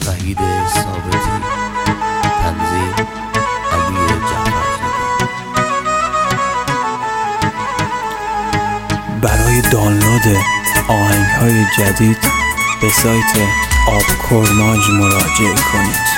وحید ثابتی، تنظیم علی جعفرزاده. برای دانلود آهنگ‌های جدید به سایت آبکرماج مراجعه کنید.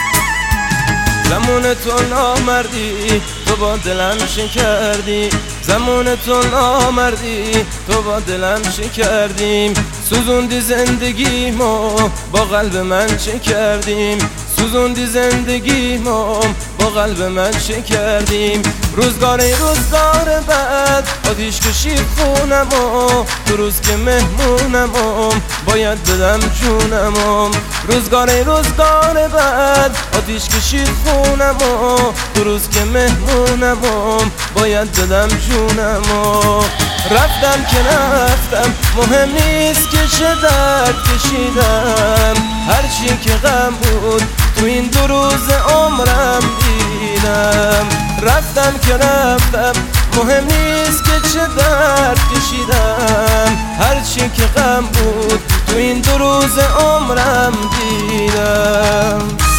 زمان تو نامردی تو با دلم شکردی، زمان تو نامردی تو با دلم شکردیم، سوزوندی زندگیمو با قلب من چه کردیم، سوزوندی زندگیمو با قلب من چه کردیم. روزگار بعد آتیش کشید خونمو، تو روز که مهمونمو باید بدم جونمو. روزگار بعد آتیش کشید خونمو، تو روز که مهمونمو باید بدم جونمو. رفتم که رفتم مهم نیست که چه درد کشیدم، هرچی که غم بود تو این 2 روز عمرم دیدم. رفتم که رفتم مهم نیست که چه درد کشیدم، هرچی که غم بود تو این 2 روز عمرم دیدم.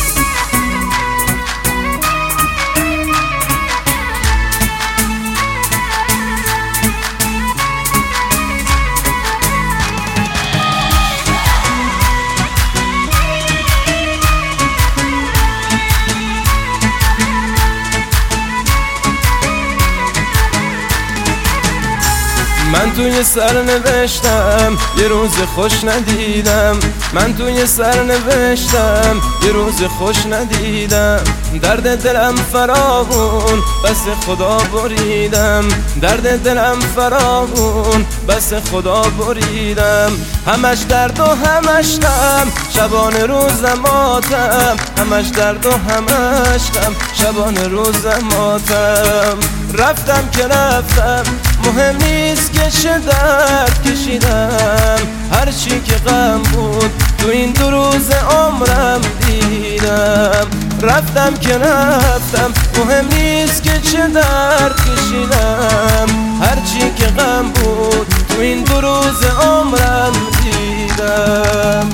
من توی سر نوشتم یه روز خوش ندیدم، من توی سر نوشتم یه روز خوش ندیدم. درد دلم فراوون بس خدا بریدم، درد دلم فراوون بس خدا بریدم. همش درد و همش غم شبانه روزم ماتم، همش درد و همش غم شبانه روزم ماتم. رفتم که رفتم مهم نیست که چه درد کشیدم، هرچی که غم بود تو این 2 روز عمرم دیدم. رفتم که رفتم مهم نیست که چه درد کشیدم، هرچی که غم بود تو این 2 روز عمرم دیدم.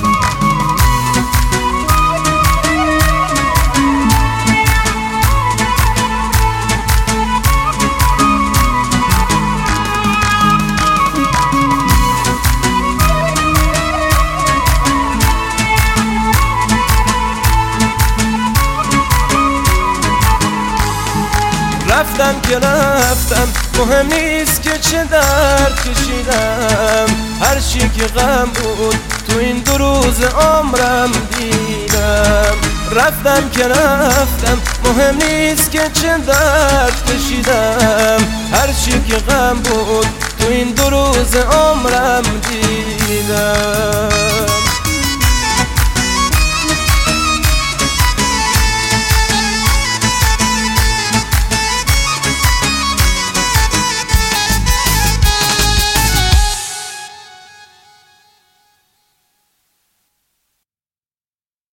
رفتم که رفتم مهم نیست که چه درد کشیدم، هرچی که غم بود تو این 2 روز عمرم دیدم. رفتم که رفتم مهم نیست که چه درد کشیدم، هرچی که غم بود تو این 2 روز عمرم دیدم.